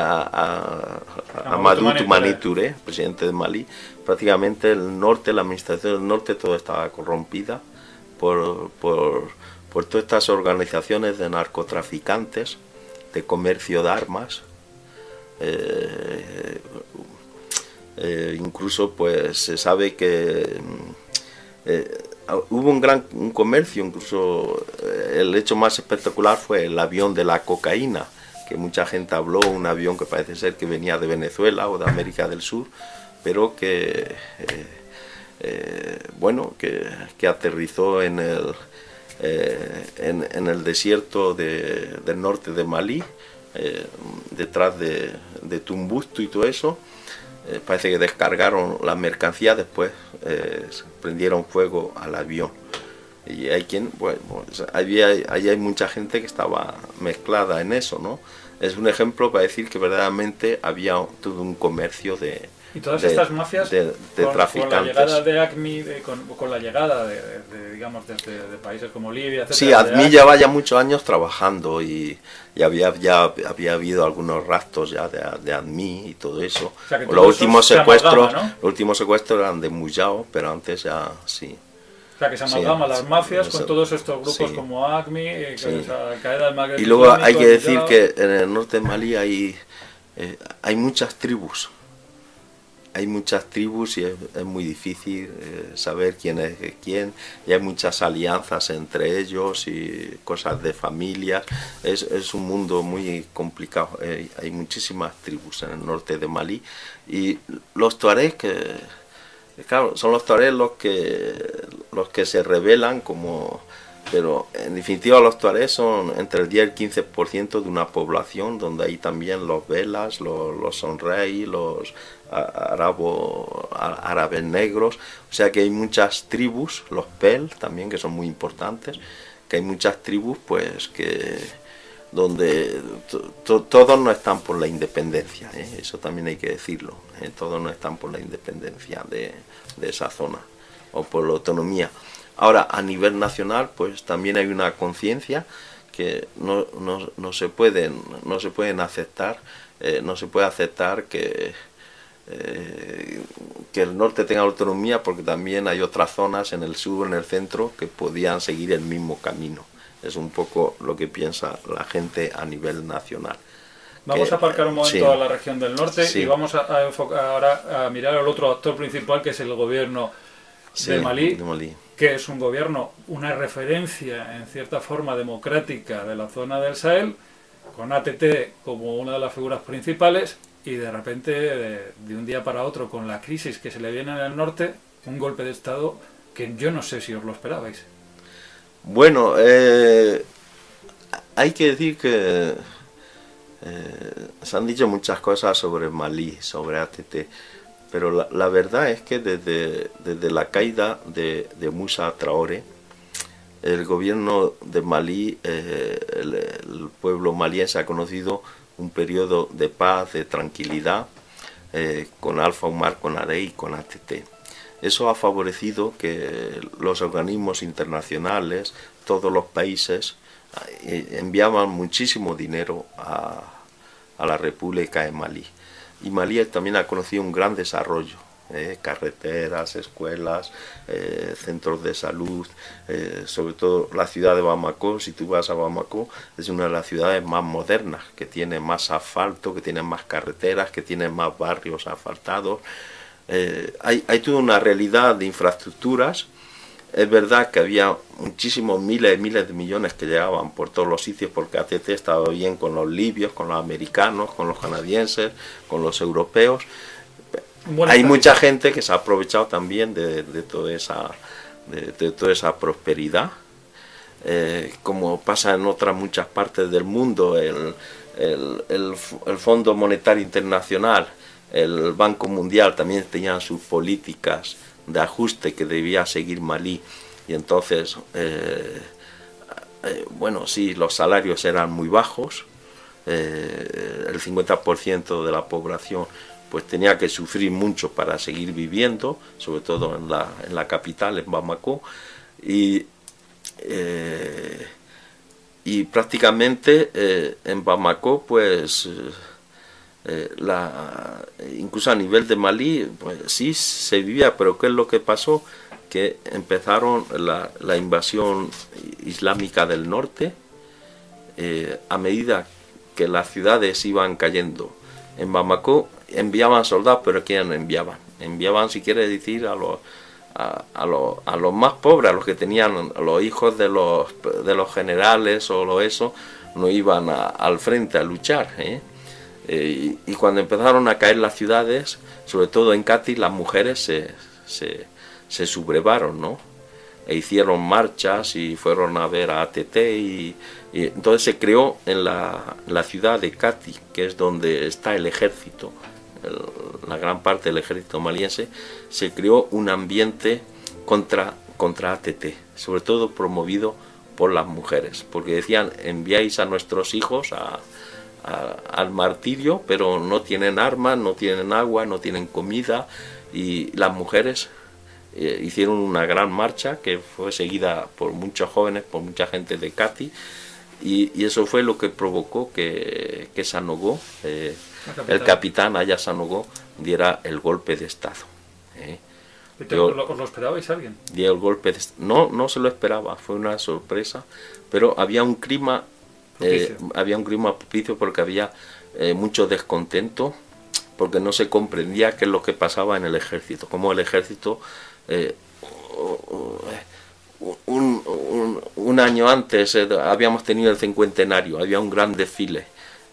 Amadou Toumani Touré, presidente de Malí. Prácticamente el norte, la administración del norte, todo estaba corrompida por todas estas organizaciones de narcotraficantes, de comercio de armas. Incluso pues se sabe que hubo un comercio, incluso el hecho más espectacular fue el avión de la cocaína, que mucha gente habló, un avión que parece ser que venía de Venezuela o de América del Sur, pero que que aterrizó en el desierto del norte de Malí, detrás de Tumbuktu y todo eso. Parece que descargaron la mercancía, después prendieron fuego al avión. Y hay quien, pues ahí hay mucha gente que estaba mezclada en eso, ¿no? Es un ejemplo para decir que verdaderamente había todo un comercio de... Y todas estas mafias, traficantes. Con la llegada de ACMI, con la llegada digamos, de países como Libia, etc. Sí, ACMI lleva ya muchos años trabajando y había habido algunos rastros ya de ACMI y todo eso. O sea, que los últimos secuestros, ¿no? Los últimos secuestros eran de Muyao, pero antes ya sí. O sea, que se amalgaman las mafias con todos estos grupos como ACMI, Al-Qaeda, el Magreb. Y luego hay que decir que en el norte de Malí hay muchas tribus. Hay muchas tribus y es muy difícil saber quién es quién, y hay muchas alianzas entre ellos y cosas de familias. Es un mundo muy complicado. Hay muchísimas tribus en el norte de Malí, y los tuareg, claro, son los tuareg los que se rebelan, pero en definitiva los tuareg son entre el 10 y el 15% de una población, donde hay también los velas, los sonrey, los árabes negros. O sea que hay muchas tribus, los pel también, que son muy importantes, que hay muchas tribus pues que donde todos no están por la independencia, eso también hay que decirlo, todos no están por la independencia de esa zona o por la autonomía. Ahora, a nivel nacional, pues también hay una conciencia que no se pueden aceptar, no se puede aceptar que el norte tenga autonomía, porque también hay otras zonas en el sur, en el centro, que podían seguir el mismo camino. Es un poco lo que piensa la gente a nivel nacional. Vamos a aparcar un momento a la región del norte y vamos a enfocar ahora a mirar al otro actor principal, que es el gobierno de Malí, que es un gobierno, una referencia en cierta forma democrática de la zona del Sahel, con ATT como una de las figuras principales, y de repente, de un día para otro, con la crisis que se le viene en el norte, un golpe de Estado que yo no sé si os lo esperabais. Bueno, hay que decir que se han dicho muchas cosas sobre Malí, sobre ATT, pero la verdad es que desde la caída de Musa Traoré, el gobierno de Malí, el pueblo maliense ha conocido un periodo de paz, de tranquilidad, con Alpha Omar, con Arey y con ATT. Eso ha favorecido que los organismos internacionales, todos los países, enviaban muchísimo dinero a la República de Malí. Y Malí también ha conocido un gran desarrollo, carreteras, escuelas, centros de salud, sobre todo la ciudad de Bamako. Si tú vas a Bamako, es una de las ciudades más modernas, que tiene más asfalto, que tiene más carreteras, que tiene más barrios asfaltados. Hay toda una realidad de infraestructuras. Es verdad que había muchísimos miles de millones que llegaban por todos los sitios, porque ATT estaba bien con los libios, con los americanos, con los canadienses, con los europeos. Hay mucha gente que se ha aprovechado también de toda esa prosperidad, como pasa en otras muchas partes del mundo. El Fondo Monetario Internacional, el Banco Mundial también tenían sus políticas de ajuste que debía seguir Malí, y entonces bueno, sí, los salarios eran muy bajos, el 50% de la población pues tenía que sufrir mucho para seguir viviendo, sobre todo en la capital, en Bamako, y prácticamente en Bamako pues incluso a nivel de Malí, pues sí se vivía, pero ¿qué es lo que pasó? Que empezaron la invasión islámica del norte, a medida que las ciudades iban cayendo. En Bamako enviaban soldados, pero ¿quién enviaban? Enviaban, si quiere decir, a los más pobres, a los que tenían, a los hijos de los generales o eso, no iban al frente a luchar, y cuando empezaron a caer las ciudades, sobre todo en Cati, las mujeres se sublevaron, ¿no? E hicieron marchas y fueron a ver a ATT, y entonces se creó en la ciudad de Cati, que es donde está el ejército, la gran parte del ejército maliense, se creó un ambiente contra contra ATT, sobre todo promovido por las mujeres, porque decían, enviáis a nuestros hijos al martirio, pero no tienen armas, no tienen agua, no tienen comida, y las mujeres hicieron una gran marcha que fue seguida por muchos jóvenes, por mucha gente de Cati, y eso fue lo que provocó que Sanogo, el capitán Aya Sanogo, diera el golpe de estado. ¿Os lo esperabais alguien? Dio el golpe de estado. No se lo esperaba, fue una sorpresa, pero había un clima propicio porque había mucho descontento, porque no se comprendía qué es lo que pasaba en el ejército, como el ejército un año antes habíamos tenido el cincuentenario, había un gran desfile,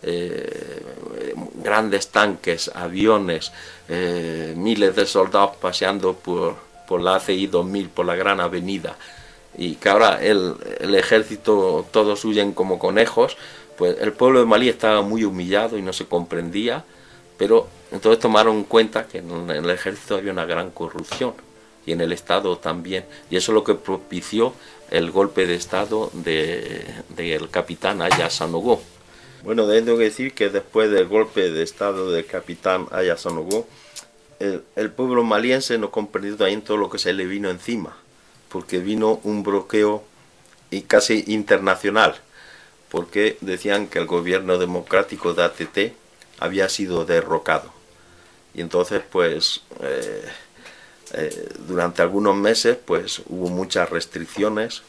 grandes tanques, aviones, miles de soldados paseando por la ACI 2000, por la gran avenida, y que ahora el ejército todos huyen como conejos. Pues el pueblo de Malí estaba muy humillado y no se comprendía, pero entonces tomaron en cuenta que en el ejército había una gran corrupción y en el Estado también, y eso es lo que propició el golpe de Estado del capitán Aya Sanogo. Bueno, tengo que decir que después del golpe de Estado del capitán Aya Sanogo, el pueblo maliense no comprendió también todo lo que se le vino encima, porque vino un bloqueo y casi internacional, porque decían que el gobierno democrático de ATT había sido derrocado, y entonces pues durante algunos meses pues hubo muchas restricciones,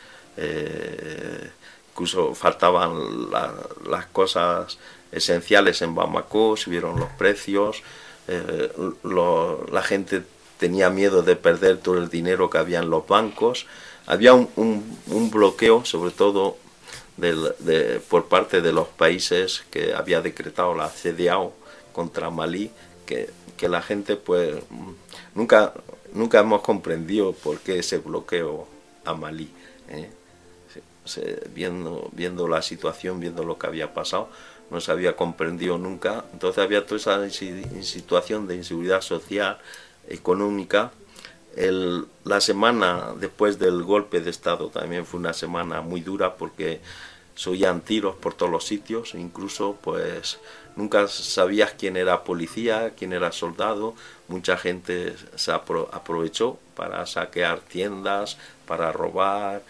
incluso faltaban las cosas esenciales en Bamako, subieron los precios, la gente tenía miedo de perder todo el dinero que había en los bancos, había un bloqueo, sobre todo por parte de los países que había decretado la CEDEAO contra Malí, que la gente pues nunca hemos comprendido por qué ese bloqueo a Malí, viendo la situación, viendo lo que había pasado, no se había comprendido nunca. Entonces había toda esa situación de inseguridad social, económica. La semana después del golpe de Estado también fue una semana muy dura, porque se oían tiros por todos los sitios, incluso pues nunca sabías quién era policía, quién era soldado. Mucha gente se aprovechó para saquear tiendas, para robar,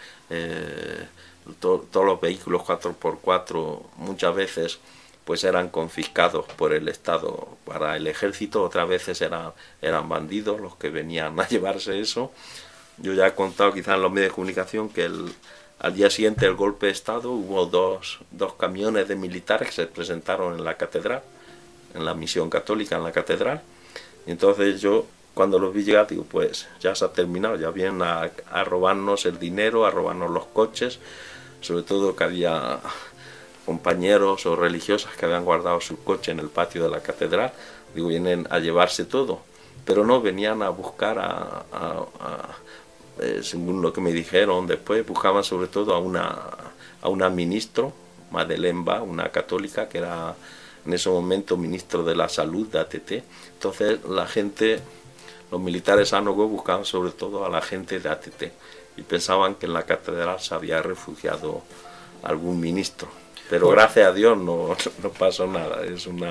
todos los vehículos 4x4 muchas veces pues eran confiscados por el Estado para el ejército, otras veces eran bandidos los que venían a llevarse eso. Yo ya he contado quizás en los medios de comunicación que al día siguiente del golpe de Estado hubo dos camiones de militares que se presentaron en la catedral, en la misión católica en la catedral, y entonces yo cuando los vi llegar digo, pues ya se ha terminado, ya vienen a robarnos el dinero, a robarnos los coches, sobre todo que había compañeros o religiosas que habían guardado su coche en el patio de la catedral, digo, vienen a llevarse todo, pero no, venían a buscar según lo que me dijeron después, buscaban sobre todo a una ministro, Madeleine Ba, una católica que era en ese momento ministro de la salud de ATT. Entonces la gente, los militares Sanogo buscaban sobre todo a la gente de ATT y pensaban que en la catedral se había refugiado algún ministro, pero gracias a Dios no pasó nada.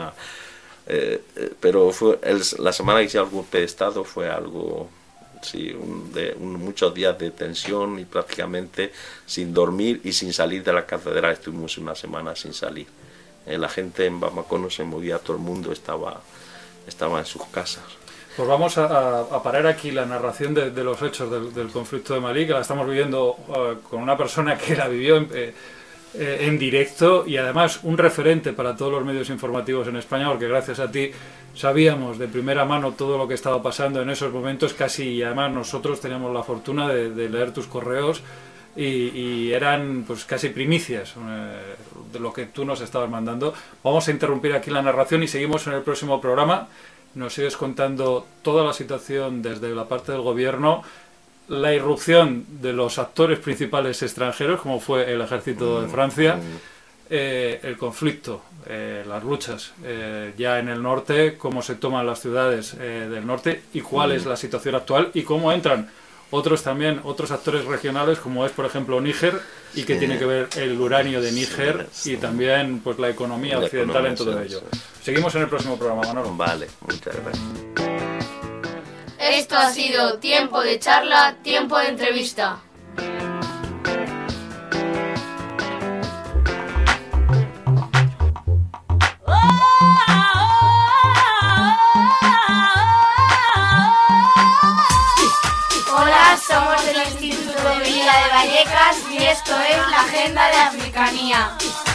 Pero la semana que hice el golpe de Estado fue algo, sí, muchos días de tensión y prácticamente sin dormir y sin salir de la catedral. Estuvimos una semana sin salir. La gente en Bamako no se movía, todo el mundo estaba en sus casas. Pues vamos a parar aquí la narración de los hechos del conflicto de Malí, que la estamos viviendo con una persona que la vivió en directo, y además un referente para todos los medios informativos en España, porque gracias a ti sabíamos de primera mano todo lo que estaba pasando en esos momentos casi, y además nosotros teníamos la fortuna de leer tus correos y eran pues casi primicias de lo que tú nos estabas mandando. Vamos a interrumpir aquí la narración y seguimos en el próximo programa. Nos sigues contando toda la situación desde la parte del gobierno, la irrupción de los actores principales extranjeros, como fue el ejército de Francia, el conflicto, las luchas ya en el norte, cómo se toman las ciudades del norte y cuál es la situación actual y cómo entran otros actores regionales, como es por ejemplo Níger, y que tiene que ver el uranio de Níger y también pues la economía occidental en todo ello. Seguimos en el próximo programa, Manolo. Vale, muchas gracias. Esto ha sido Tiempo de Charla, Tiempo de Entrevista. Hola, somos del Instituto de Villa de Vallecas y esto es la Agenda de Africanía.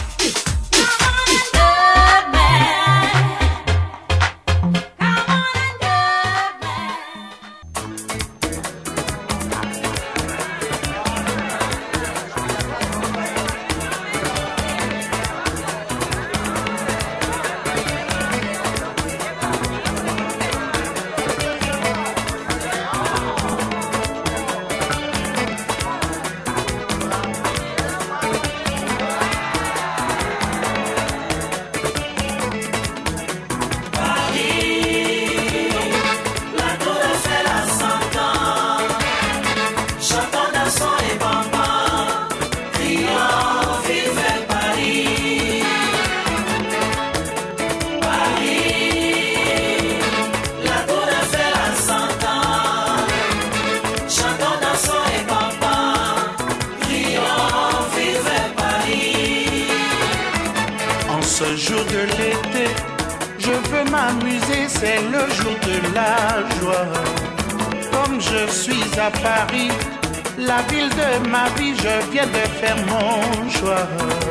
Ce jour de l'été, je veux m'amuser, c'est le jour de la joie. Comme je suis à Paris, la ville de ma vie, je viens de faire mon choix.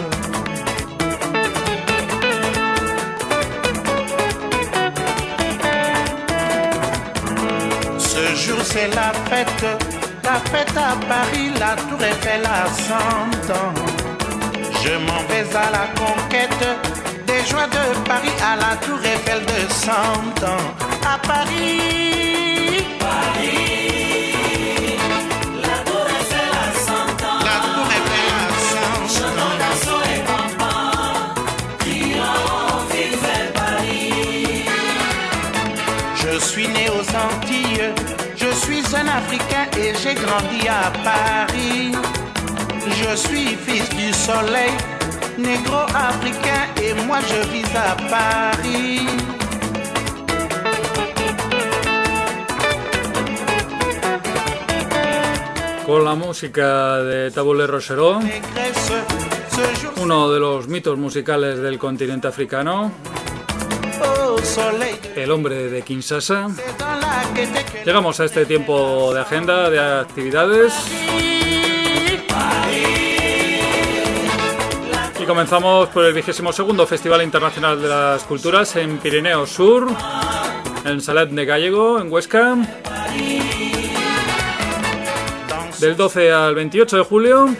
Ce jour c'est la fête à Paris, la Tour Eiffel à 100 ans. Je m'en vais à la conquête des joies de Paris, à la Tour Eiffel de 100 ans. À Paris, Paris, la Tour Eiffel à 100 ans. La Tour Eiffel à 100 ans. Et papa, criant, vive Paris. Je suis né aux Antilles, je suis un Africain et j'ai grandi à Paris. Je suis fils du soleil, négro-africain et moi je vis à Paris. Con la música de Tabule Rochereau, uno de los mitos musicales del continente africano, el hombre de Kinshasa. Llegamos a este tiempo de agenda, de actividades. Y comenzamos por el 22º Festival Internacional de las Culturas en Pirineo Sur, en Salet de Gallego, en Huesca. Del 12 al 28 de julio,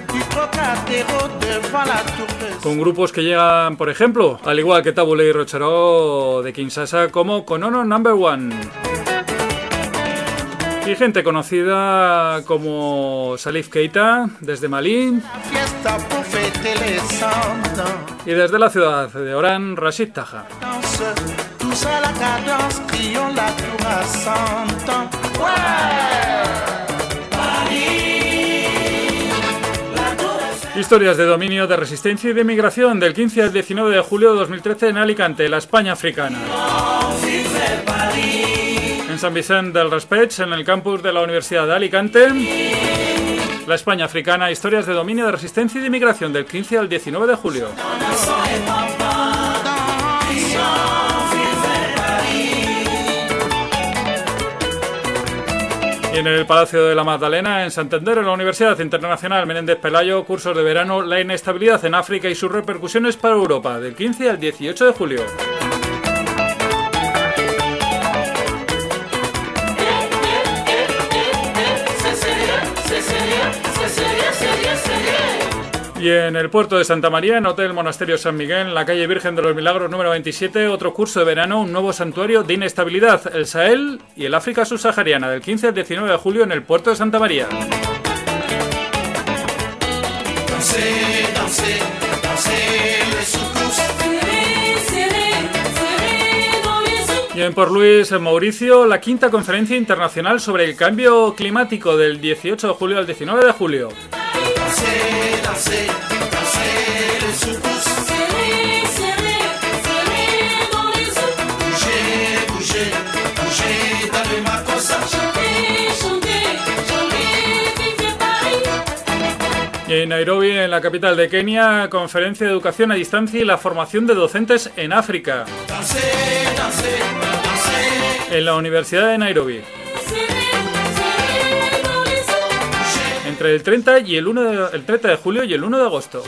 con grupos que llegan, por ejemplo, al igual que Tabule y Rochereau de Kinshasa, como Konono Number One. Y gente conocida como Salif Keita, desde Malí. Y desde la ciudad de Oran, Rashid Taha. Historias de dominio, de resistencia y de migración, del 15 al 19 de julio de 2013 en Alicante, la España africana. En San Vicente del Raspeig, en el campus de la Universidad de Alicante, la España africana, historias de dominio, de resistencia y de migración, del 15 al 19 de julio. Y en el Palacio de la Magdalena, en Santander, en la Universidad Internacional Menéndez Pelayo, cursos de verano, la inestabilidad en África y sus repercusiones para Europa, del 15 al 18 de julio. Y en el puerto de Santa María, en Hotel Monasterio San Miguel, en la calle Virgen de los Milagros número 27, otro curso de verano, un nuevo santuario de inestabilidad, el Sahel y el África subsahariana, del 15 al 19 de julio en el puerto de Santa María. Y en Port Louis, en Mauricio, la 5ª Conferencia Internacional sobre el Cambio Climático del 18 de julio al 19 de julio. Y en Nairobi, en la capital de Kenia, conferencia de educación a distancia y la formación de docentes en África. En la Universidad de Nairobi. Entre el 30 de julio y el 1 de agosto.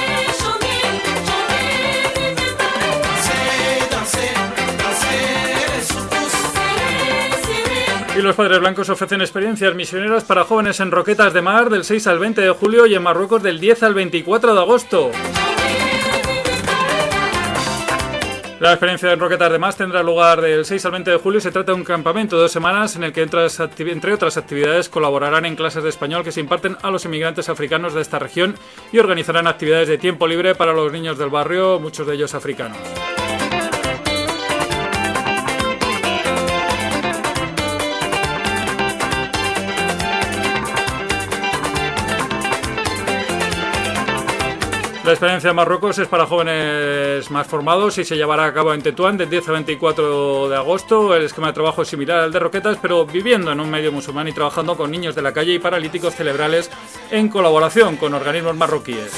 Y los Padres Blancos ofrecen experiencias misioneras para jóvenes en Roquetas de Mar del 6 al 20 de julio y en Marruecos del 10 al 24 de agosto. La experiencia en Roquetas de Mar tendrá lugar del 6 al 20 de julio y se trata de un campamento de 2 semanas en el que entre otras actividades colaborarán en clases de español que se imparten a los inmigrantes africanos de esta región y organizarán actividades de tiempo libre para los niños del barrio, muchos de ellos africanos. La experiencia en Marruecos es para jóvenes más formados y se llevará a cabo en Tetuán del 10 al 24 de agosto. El esquema de trabajo es similar al de Roquetas, pero viviendo en un medio musulmán y trabajando con niños de la calle y paralíticos cerebrales en colaboración con organismos marroquíes.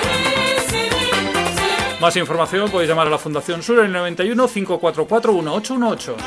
Más información podéis llamar a la Fundación Sur en el 91 544 1818.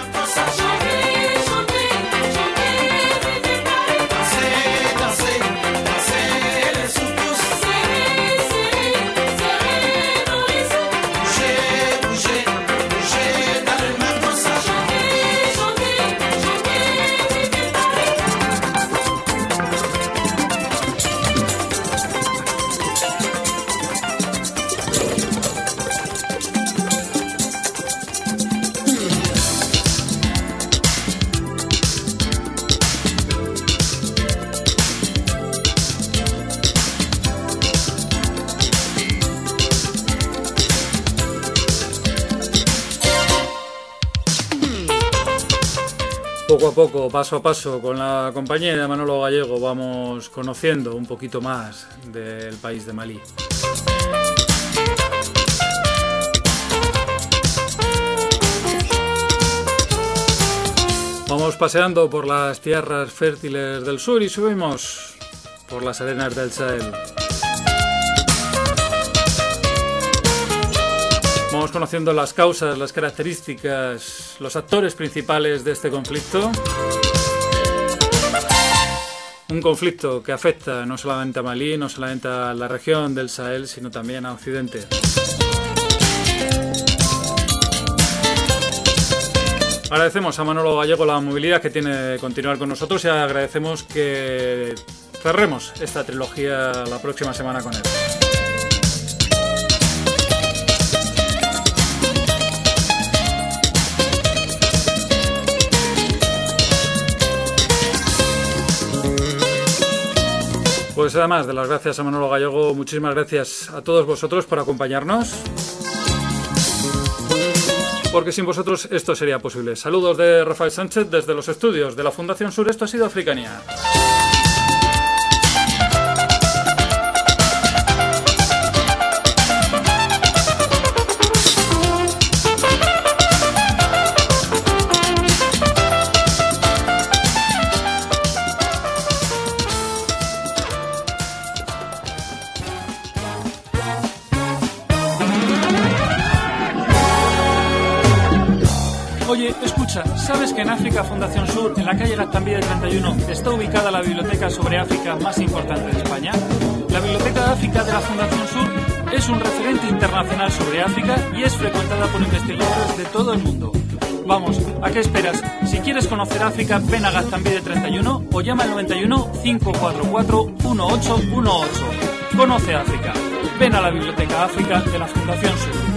Poco a poco, paso a paso, con la compañía de Manolo Gallego vamos conociendo un poquito más del país de Malí. Vamos paseando por las tierras fértiles del sur y subimos por las arenas del Sahel. Vamos conociendo las causas, las características, los actores principales de este conflicto. Un conflicto que afecta no solamente a Malí, no solamente a la región del Sahel, sino también a Occidente. Agradecemos a Manolo Gallego la movilidad que tiene de continuar con nosotros y agradecemos que cerremos esta trilogía la próxima semana con él. Pues además de las gracias a Manolo Gallego, muchísimas gracias a todos vosotros por acompañarnos. Porque sin vosotros esto sería posible. Saludos de Rafael Sánchez desde los estudios de la Fundación Sur. Esto ha sido Africanía. Oye, escucha, ¿sabes que en África Fundación Sur, en la calle Gaztambide 31, está ubicada la biblioteca sobre África más importante de España? La Biblioteca de África de la Fundación Sur es un referente internacional sobre África y es frecuentada por investigadores de todo el mundo. Vamos, ¿a qué esperas? Si quieres conocer África, ven a Gaztambide 31 o llama al 91 544 1818. Conoce África. Ven a la Biblioteca África de la Fundación Sur.